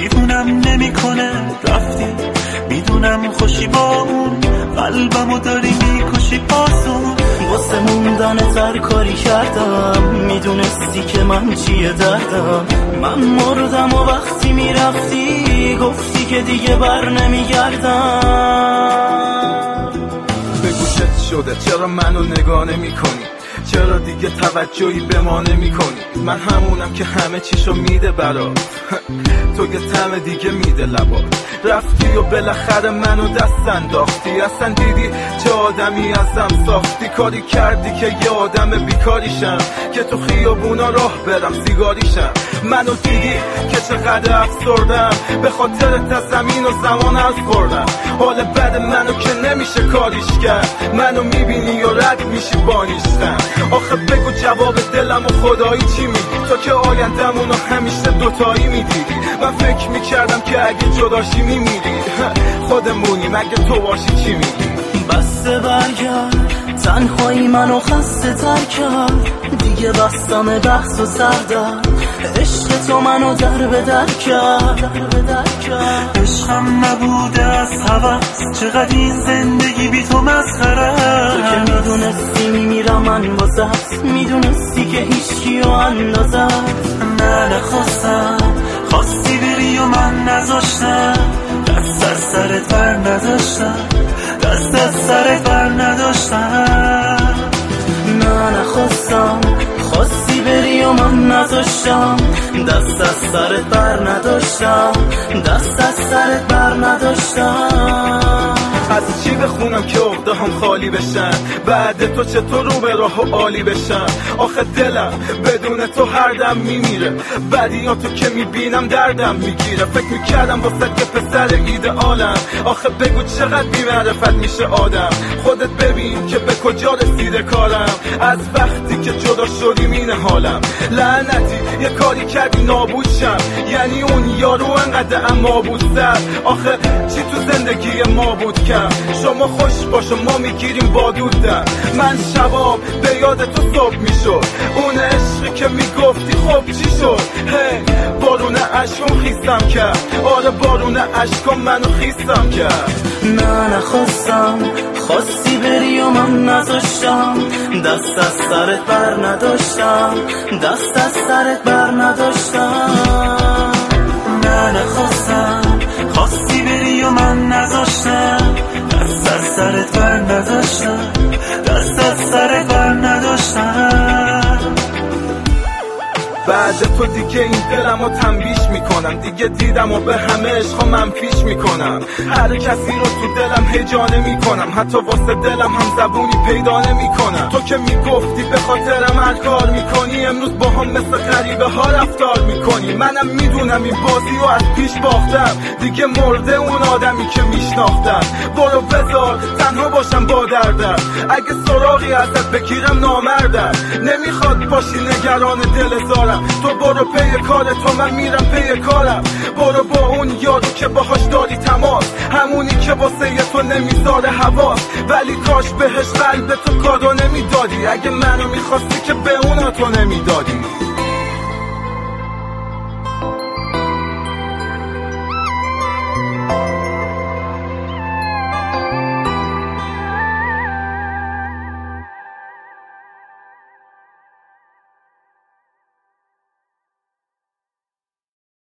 میدونم نمیکنه رفتی، میدونم خوشی با اون قلبمو داری میکشی پاسون. واسه موندن تر کاری کردم، میدونستی که من چیه دردم. من مردم و وقتی میرفتی گفتی که دیگه بر نمیگردم. بگو چه شده، چرا منو نگاه نمی کنی؟ چرا دیگه توجهی به ما نمی کنی؟ من همونم که همه چیشو میده برات تو یه طعم دیگه میده لبات. رفتی و بالاخره منو دست انداختی، اصلا دیدی چه آدمی ازم ساختی. کاری کردی که یه آدم بیکاریشم، که تو خیابونا راه برم سیگاریشم. منو دیدی که چقدر افسردم، به خاطر زمین و زمان از خوردم. حال بد منو که نمیشه کاریش کرد، منو میبینی و رد میشی با نیستم. آخه بگو جواب دلم و خدایی چی میگی؟ تو که آیندمونو همیشه دوتایی میدیدی. من فکر میکردم که اگه جداشی میمیری، خودمونی مگه تو باشی چی میگی؟ بسته برگرد، تنهایی منو خسته تر کرد. دیگه بستم بحث و سردر، عشق تو منو در به در کرد. عشقم نبوده از هوس، چقدر این زندگی بی تو مسخره. تو که میدونستی میمیرم من واسه، میدونستی که هیچکیو اندازت. نه نخواستم، خواستی بری و من نذاشتم. دست از سرت بر نداشتم، دست از سرت بر نداشتم. نه نخواستم، خواستی بری و من نذاشتم. دست از سرت بر نداشتم، دست از سرت بر نداشتم. از چی بخونم که عقده هم خالی بشن؟ بعد تو چطور رو به راه و عالی بشن؟ آخه دلم بدون تو هر دم میمیره، بدیاتو که میبینم دردم میگیره. فکر میکردم واسه که پسر ایدئالم، آخه بگو چقدر بی‌معرفت میشه آدم. خودت ببین که به کجا رسیده کارم، از وقتی که جدا شدیم این حالم. لعنتی یه کاری کردی نابود شم، یعنی اون یارو انقدر اما بود سر. آخه چی تو زندگی ما بود کم؟ شما خوش باش و ما میگیریم با دودم. من شباب به یاد تو صبح میشد، اون عشقی که میگفتی خب چی شد؟ هی بارون عشقم خیستم کرد، آره بارون عشقم منو خیستم کرد. نه نخواستم، خواستی بری و من نذاشتم. دست از سرت بر نداشتم، دست از سرت بر نداشتم. نه نخواستم، خواستی بری و من نذاشتم. دست از سرت بر نداشتم، دست از سرت بر نداشتم. بعد تو دیگه این دلمو تنبیش میکنم، دیگه دیدم و به همه عشقا من پیش میکنم. هر کسی رو تو دلم هجانه میکنم، حتی واسه دلم هم زبونی پیدا نمیکنم. تو که میگفتی به خاطرم هر کار میکنی، امروز با هم مثل غریبه ها رفتار میکنی. منم میدونم این بازی رو از پیش باختم، دیگه مرده اون آدمی که میشناختم. برو بذار تنها باشم با دردم، اگه سراغی ازت بگیرم نامردم. نمیخواد باشی نگران دل زارم، تو برو پی کار تو، من میرم پی کارم. برو با اون یارو که باهاش داری تماس، همونی که واسه تو نمیذاره حواس. ولی کاش بهش قلب تو کادو نمیدادی، اگه منو میخواستی که به اونا تو نمیدادی.